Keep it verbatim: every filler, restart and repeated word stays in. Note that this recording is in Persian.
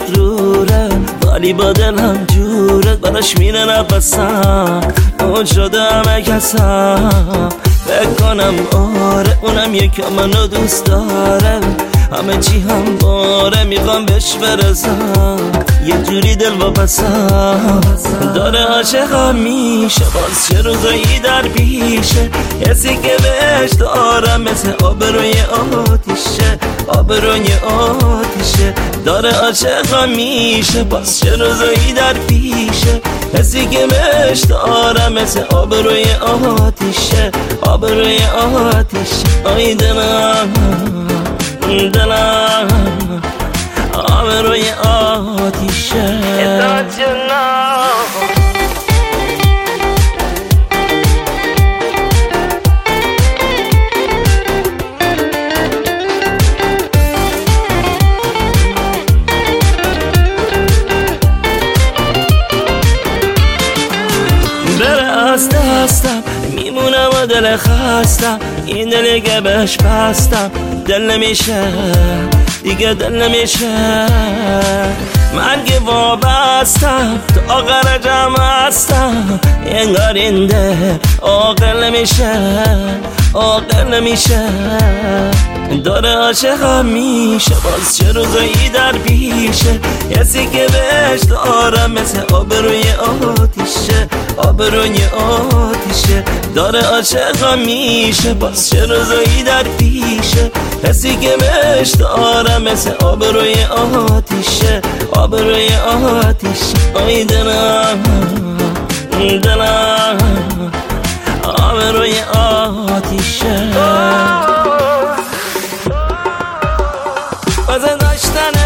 مغروره ولی با دلم جوره براش میره نفسم اون شده همه کسم بکنم آره اونم یکم منو دوست داره همه چی هم باره میخوام بهش برسم یه جوری دل واپسم داره عاشقم میشه باز چه روزایی در پیشه حسی که بهش دارم مثل آب روی آتیشه آب روی آتیشه داره عاشقم میشه باز چه روزایی در پیشه حسی که بهش دارم مثل آب روی آتیشه آب روی آتیشه آی دلم دلم آب روی آتیشه بره از دستم میمونم و دل خستم این دلی که بهش بستم دل نمیشه دیگه دل نمیشه من که وابستم تو آخر جمع هستم انگار این ده عاقل نمیشه عاقل نمیشه داره عاشقم میشه باز چه روزایی در پیشه حسی که بهش دارم مثل آب روی آتیشه آب روی آتیشه داره عاشقم میشه باز چه روزایی در پیشه حسی که بهش دارم مثل آب روی آتیشه آب روی آتیشه آی دلم دلم آب روی آتیشه واسه داشتن